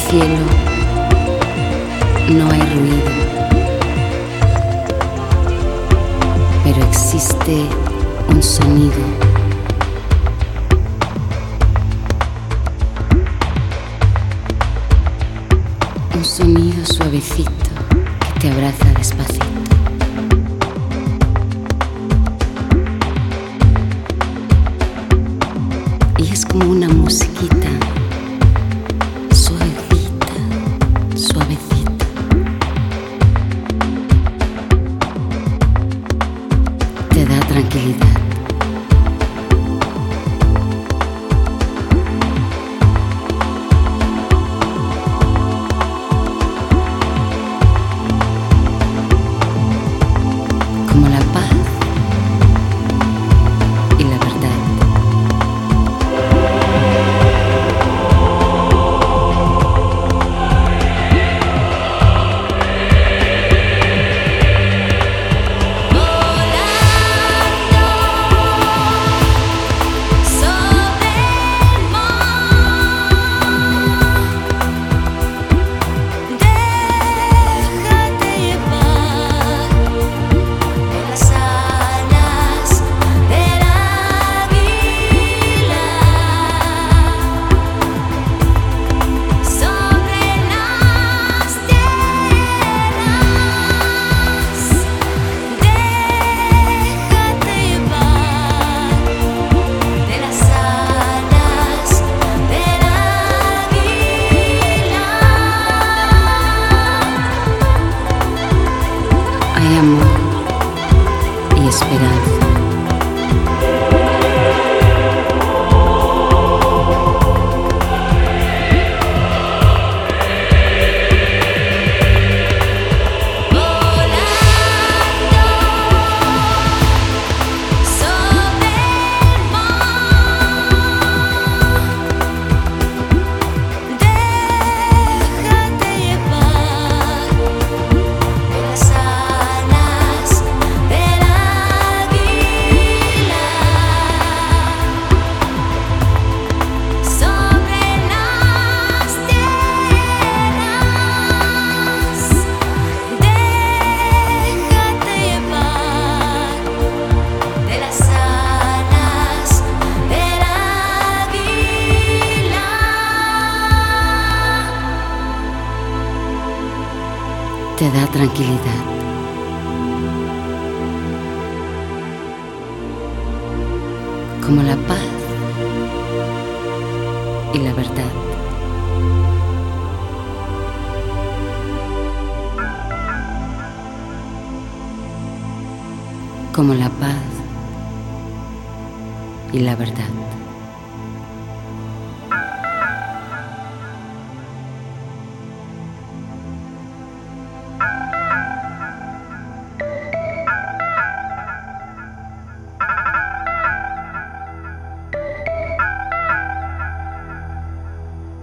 cielo no hay ruido, pero existe un sonido. Un sonido suavecito que te abraza despacito. Y es como una musiquita suavecita, suavecita. Te da tranquilidad. Como la paz y la verdad. Hay amor y esperanza. Te da tranquilidad. Como la paz y la verdad. Como la paz y la verdad.